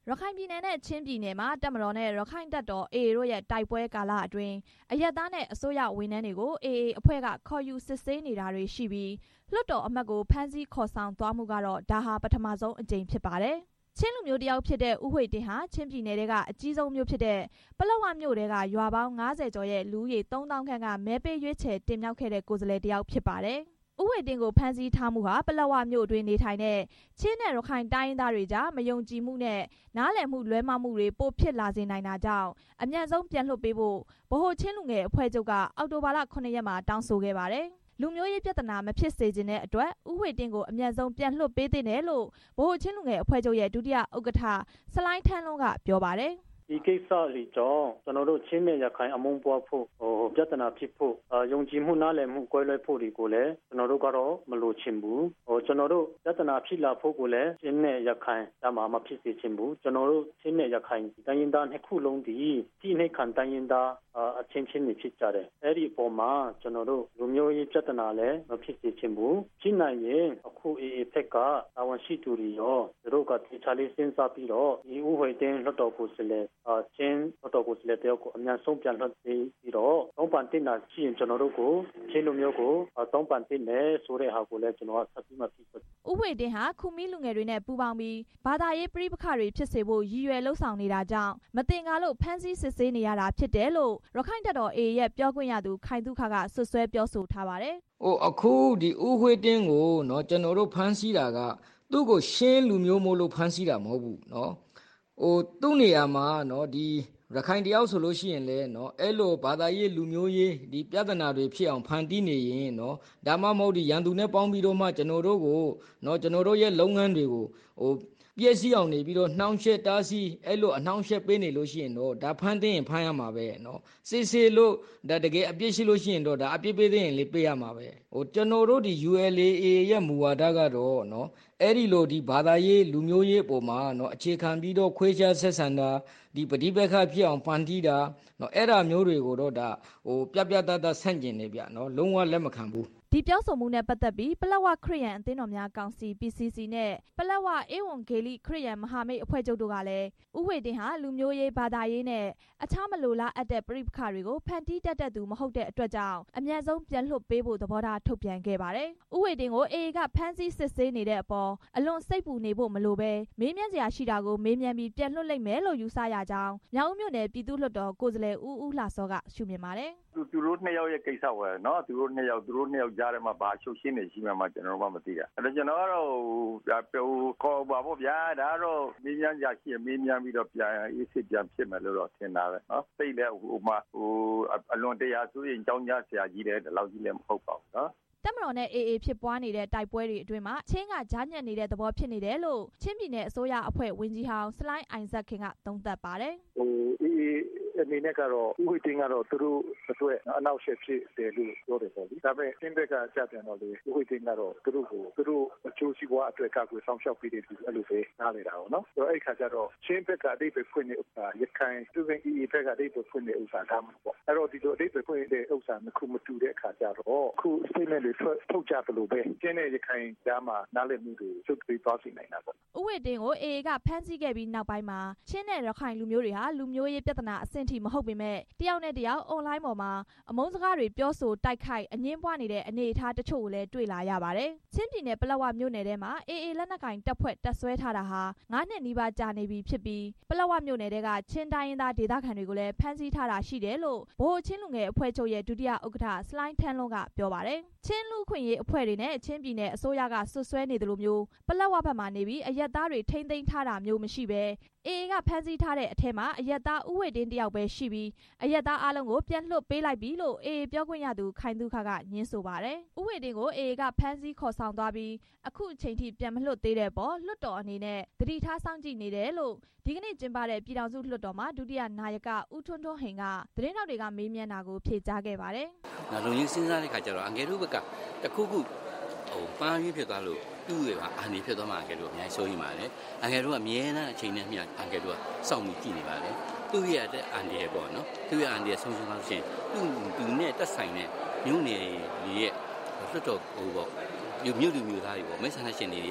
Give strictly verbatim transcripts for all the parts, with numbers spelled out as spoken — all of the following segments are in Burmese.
ရခိုင်ပြည်နယ်နဲ့ချင်းပြည်နယ်မှာတပ်မတော်နဲ့ရခိုင်တပ်တော် အေအေ တို့ရဲ့တိုက်ပွဲကာလအတွင်းအရပ်သားနဲ့အစိုးရဝန်ထမ်းတွေကို အေအေ အဖွဲ့ကခေါ်ယူစစ်ဆေးနေတာတွေရှိပြီးလွှတ်တော်အမတ်ကိုဖမ်းဆီးခေါ်ဆောင်သွားမှုကတော့ဒါဟာပထမဆုံးအကြိမ်ဖြစ်ပါတယ်။ချင်းလူမျိုးတစ်ယောက်ဖြစ်တဲ့ဦးဝှေ့တင်းဟာချင်းပြည်နယ်ကအကြီးဆုံးမြို့ဖြစ်တဲ့ပလက်ဝမြို့ထဲကရွာပေါင်းငါးဆယ်ကျော်ရဲ့လူဦးရေသုံးသောင်းခန့်ကမဲပေးရွေးချယ်တင်မြှောက်ခဲ့တဲ့ကိုယ်စားလှယ်တစ်ယောက်ဖြစ်ပါတယ်။ဦးဝှေ့တင်းကိုဖမ်းဆီးထားမှုဟာပလက်ဝမြို့အတွင်းနေထိုင်တဲ့ချင်းနဲ့ရခိုင်တိုင်းရင်းသားတွေကြားမယုံကြည်မှုနဲ့နားလည်မှုလွဲမှားမှုတွေပိုဖြစ်လာစေနိုင်တာကြောင့်အမြန်ဆုံးပြန်လွှတ်ပေးဖို့ဗဟိုချင်းလူငယ်အဖွဲ့ချုပ်ကအောက်တိုဘာလခုနှစ်ရက်မှာတောင်းဆိုခဲ့ပါတယ်။လူမျိုးရေးပြဿနာမဖြစ်စေချင်တဲ့အတွက်ဦးဝှေ့တင်းကိုအမြန်ဆုံးပြန်လွှတ်ပေးသင့်တယ်လို့ဗဟိုချင်းလူငယ်အဖွဲ့ချုပ်ရဲ့ဒုတိယဥက္ကဋ္ဌဆလိုင်းထန်းလွန်းကပြောပါတယ်။ဒီကိစ္စလေးကြောင့်ကျွန်တော်တို့ချင်းနဲ့ရခိုင်အမုန်းပွားဖို့ဟိုပြဿနာဖြစ်ဖို့ယုံကြည်မှုနားလည်မှုကွဲလွဲဖို့တွေကိုလည်းကျွန်တော်တို့ကတော့မလိုချင်ဘူးဟိုကျွန်တော်တို့ပြဿနာဖြစ်လာဖို့ကိုလည်းချင်းနဲ့ရခိုင်ဒါမှမဖြစ်စေချင်ဘူးကျွန်တော်တို့ချင်းနဲ့ရခိုင်တိုင်းရင်းသားနှစ်ခုလုံးဒီဒီနေ့ခံတိုင်းရင်းသားအချင်းချင်းတွေဖြစ်ကြတယ်အဲ့ဒီအပေါ်မှာကျွန်တော်တို့လူမျိုးရေးပြဿနာလည်းမဖြစ်စေချင်ဘူးဖြစ်နိုင်ရင်အခုအေအေဖက်ကတာဝန်ရှိသူတွေရောသူတို့ကတိကျလေးစဉ်းစားပြီးတော့ဒီဦးဝှေ့တင်းလွှတ်တော်ကိုယ်စားလှယ်အချင်းလွှတ်တော်ကိုယ်စားလှယ်တယောက်ကိုအမြန်ဆုံးပြန်လွှတ်ပေးပြီးတော့တောင်းပန်တင်တာရှိရင်ကျွန်တော်တို့ကိုချင်းလူမျိုးကိုတောင်းပန်တင်တယ်ဆိုတဲ့ဟာကိုလည်းကျွန်တော်ကဆက်ပြီးမှဖြစ်ဦးဝှေ့တင်းဟာခူမီလူငယ်တွေနဲ့ပူးပေါင်းပြီးဘာသာရေးပဋိပက္ခတွေဖြစ်စေဖို့ရည်ရွယ်လှုပ်ဆောင်နေတာကြောင့်မတင်ကားလို့ဖမ်းဆီးစစ်ဆေးနေရတာဖြစ်တယ်လို့ရခိုင်တပ်တော် အေအေ ရဲ့ပြောခွင့်ရသူခိုင်သုခကဆွဆွဲပြောဆိုထားပါတယ်။ဟိုအခုဒီဦးဝှေ့တင်းကိုနော်ကျွန်တော်တို့ဖမ်းဆီးတာကသူ့ကိုရှင်းလူမျိုးမို့လို့ဖမ်းဆီးတာမဟုတ်ဘူးနော်။ဟိုသူ့နေရာမှာနော်ဒီရခိုင်တယောက်ဆိုလို့ရှိရင်လည်းနော်အဲ့လိုဘာသာရေးလူမျိုးရေးဒီပြဿနာတွေဖြစ်အောင်ဖန်တီးနေရင်နော်ဒါမှမဟုတ်ဒီရန်သူနဲ့ပေါင်းပြီးတော့မှကျွန်တော်တို့ကိုနော်ကျွန်တော်တို့ရဲ့လုပ်ငန်းတွေကိုဟိုပြည့်စည်အောင်နေပြီးတော့နှောင့်ယှက်တားဆီးအဲ့လိုအနှောင့်ယှက်ပေးနေလို့ရှိရင်တော့ဒါဖမ်းသိရင်ဖမ်းရမှာပဲနော်စစ်စစ်လို့ဒါတကယ်အပြစ်ရှိလို့ရှိရင်တော့ဒါအပြစ်ပေးသိရင်လေးပေးရမှာပဲဟိုကျွန်တော်တို့ဒီ ယူ အယ် အေ အေ ရဲ့မူဝါဒကတော့နော်အဲ့ဒီလိုဒီဘာသာရေးလူမျိုးရေးအပေါ်မှာနော်အခြေခံပြီးတော့ခွဲခြားဆက်ဆံတာဒီပဋိပက္ခဖြစ်အောင်ဖန်တီးတာနော်အဲ့ဒါမျိုးတွေကိုတော့ဒါဟိုပြပြတတ်တတ်ဆန့်ကျင်နေဗျနော်လုံးဝလက်မခံဘူးဒီပြောဆိုမှုနဲ့ပတ်သက်ပြီးပလက်ဝခရစ်ယာန်အသင်းတော်များကောင်စီ ပီ စီ စီ နဲ့ပလက်ဝအေဝံဂေလိခရစ်ယာန်မဟာမိတ်အဖွဲ့ချုပ်တို့ကလည်းဦးဝှေ့တင်းဟာလူမျိုးရေးဘာသာရေးနဲ့အခြားမလိုလားအပ်တဲ့ပဋိပက္ခတွေကိုဖန်တီးတတ်တဲ့သူမဟုတ်တဲ့အတွက်ကြောင့်အမြန်ဆုံးပြန်လွှတ်ပေးဖို့သဘောထားထုတ်ပြန်ခဲ့ပါတယ်။ဦးဝှေ့တင်းကိုအေအေကဖမ်းဆီးစစ်ဆေးနေတဲ့အပေါ်အလွန်စိတ်ပူနေဖို့မလိုပဲမေးမြန်းစရာရှိတာကိုမေးမြန်းပြီးပြန်လွှတ်လိုက်မယ်လို့ယူဆရကြောင်းမြောက်ဦးမြို့နယ်ပြည်သူ့လွှတ်တော်ကိုယ်စားလှယ်ဦးဦးလှစောကရှုမြင်ပါတယ်။သူသူတို့နှစ်ယောက်ရဲ့ကိစ္စပဲเนาะသူတို့နှစ်ယောက်သူတို့နှစ်ယောက်ကြားထဲမှာဘာရှုပ်ရှင်းနေရှိမှမှကျွန်တော်တို့မှမသိတာအဲ့တော့ကျွန်တော်ကတော့ဟိုခေါ်ပါဖို့ဗျာဒါတော့မေးမြန်းကြရှိရင်မေးမြန်းပြီးတော့ပြန်အေးစစ်ပြန်ဖြစ်မယ်လို့တော့ထင်တာပဲเนาะစိတ်လည်းဟိုမှာဟိုအလွန်တရာဆိုရင်ကြောင်းကြဆရာကြီးတယ်ဒီလောက်ကြီးလည်းမဟုတ်ပါဘူးเนาะတပ်မတော်နဲ့ အေအေ ဖြစ်ပွားနေတဲ့တိုက်ပွဲတွေအတွင်းမှာချင်းကကြားညက်နေတဲ့သဘောဖြစ်နေတယ်လို့ချင်းပြည်နယ်အစိုးရအဖွဲ့ဝန်ကြီးဟောင်းစလိုင်းအိုင်ဇက်ခင်ကသုံးသပ်ပါတယ်ဟိုအေအေအနေနဲ့ကတော့ဦးဝှေ့တင်းကတော့သူတို့အတွက်အနောက်ရှက်ဖြစ်တယ်လို့ပြောတယ်ပေါ့လေဒါပေမဲ့ချင်းဘက်ကကြာပြန်တော့လေဦးဝှေ့တင်းကတော့သူတို့ကိုသူတို့အကျိုးစီးပွားအတွက်ကာကွယ်ဆောင်ရှောက်ပေးတယ်သူအဲ့လိုပဲနားလေတာပေါ့နော်ဆိုတော့အဲ့ခါကျတော့ချင်းဘက်ကအတိတ်ပဲဖွင့်နေဥစ္စာရခိုင်သူကအေအေဘက်ကအတိတ်ပဲဖွင့်နေဥစ္စာဒါမှပေါ့အဲ့တော့ဒီလိုအတိတ်ပဲဖွင့်တဲ့ဥစ္စာနှစ်ခုမတူတဲ့အခါကျတော့အခု statement တွေထုတ်ကြသလိုပဲချင်းနဲ့ရခိုင်ကြားမှာနားလည်မှုတွေစုပြီးသွားစီနိုင်တာပေါ့ဦးဝှေ့တင်းကိုအေအေကဖမ်းဆီးခဲ့ပြီးနောက်ပိုင်းမှာချင်းနဲ့ရခိုင်လူမျိုးတွေဟာလူမျိုးရေးပြဿနာအဆင့်ထိမဟုတ်ပေမဲ့တယောက်နဲ့တယောက်အွန်လိုင်းပေါ်မှာအမုန်းစကားတွေပြောဆိုတိုက်ခိုက်အငင်းပွားနေတဲ့အနေအထားတချို့ကိုလည်းတွေ့လာရပါတယ်။ချင်းပြည်နယ်ပလက်ဝမြို့နယ်ထဲမှာအေအေလက်နက်ကင်တပ်ဖွဲ့တပ်ဆွဲထားတာဟာငါးနှစ်နီးပါးကြာနေပြီဖြစ်ပြီးပလက်ဝမြို့နယ်ထဲကချင်းတိုင်းရင်းသားဒေသခံတွေကိုလည်းဖမ်းဆီးထားတာရှိတယ်လို့ဗဟိုချင်းလူငယ်အဖွဲ့ချုပ်ရဲ့ဒုတိယဥက္ကဋ္ဌဆလိုင်းထန်းလွန်းကပြောပါတယ်။ချင်းလူခွင့်ရေးအဖွဲ့တွေနဲ့ချင်းပြည်နယ်အစိုးရကဆွဆွဲနေတယ်လို့မျိုးပလက်ဝဘက်မှနေပြီးအရက်သားတွေထိမ့်သိမ်းထားတာမျိုးမရှိပဲအေအေကဖမ်းဆီးထားတဲ့အထက်မှာအရက်သားဦးဝှေ့တင်းတယောက်ပဲရှိပြီးအရက်သားအလုံးကိုပြန်လွှတ်ပေးလိုက်ပြီလို့အေအေပြောခွင့်ရသူခိုင်သုခကညင်းဆိုပါတယ်။ဦးဝှေ့တင်းကိုအေအေကဖမ်းဆီးခေါ်ဆောင်သွားပြီးအခုအချိန်ထိပြန်မလွှတ်သေးတဲ့ပေါ်လွှတ်တော်အနေနဲ့သတိထားစောင့်ကြည့်နေတယ်လို့ဒီကနေ့ကျင်းပတဲ့ပြည်ထောင်စုလွှတ်တော်မှာဒုတိယနာယကဦးထွန်းထွန်းဟိန်ကသတင်းထောက်တွေကမေးမြန်းတာကိုဖြေကြားခဲ့ပါတယ်။ငါလုံရင်းစဉ်းစားတဲ့ခါကျတော့အငယ်တို့ဘက်ကတခုခုဟိုပန်းရင်းဖြစ်သွားလို့သူ့ရဲ့ပါအာနေဖြစ်သွားမှအငယ်တို့အများကြီးစိုးရိမ်ပါတယ်။အငယ်တို့ကအမြဲတမ်းအချိန်နဲ့မျှအငယ်တို့ကစောင့်ပြီးကြည့်နေပါတယ်။သူ့ရဲ့အန်ဒီရဲ့ပေါ့နော်သူ့ရဲ့အန်ဒီရဲ့ဆုံးရှုံးသွားခြင်းသူ့သူနဲ့တက်ဆိုင်တဲ့မြို့နယ်ရဲ့လွှတ်တော်ဟိုပေါ့မြို့လူမျိုးသားတွေပေါ့မိတ်ဆန္ဒရှင်တွေရဲ့အ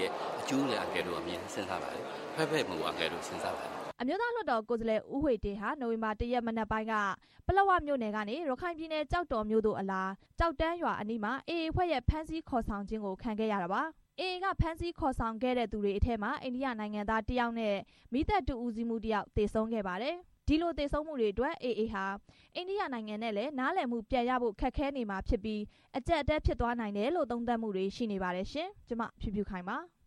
အကျိုးလည်းအကယ်တော့အမြင်စဉ်းစားပါတယ်ဖက်ဖက်မှုအကယ်တော့စဉ်းစားပါတယ်အမျိုးသားလွှတ်တော်ကိုယ်စားလှယ်ဦးဝှေ့တင်းဟာနိုဝင်ဘာတရက်မနက်ပိုင်းကပလက်ဝမြို့နယ်ကနေရခိုင်ပြည်နယ်ကြောက်တော်မြို့သို့အလားကြောက်တန်းရွာအနီးမှာအေအေအဖွဲ့ရဲ့ဖမ်းဆီးခေါ်ဆောင်ခြင်းကိုခံခဲ့ရတာပါအေအေကဖမ်းဆီးခေါ်ဆောင်ခဲ့တဲ့သူတွေအထက်မှာအိန္ဒိယနိုင်ငံသားတစ်ယောက်နဲ့မိသက်တူဦးစီးမှုတစ်ယောက်သေဆုံးခဲ့ပါတယ်ဒီလိုသေဆုံးမှုတွေအတွက်အေအေဟာအိန္ဒိယနိုင်ငံနဲ့လည်းနားလည်မှုပြန်ရဖို့ခက်ခဲနေမှာဖြစ်ပြီးအကြက်အတဲဖြစ်သွားနိုင်တယ်လို့သုံးသပ်မှုတွေရှိနေပါတယ်ရှင်ကျွန်မဖြူဖြူခိုင်ပါ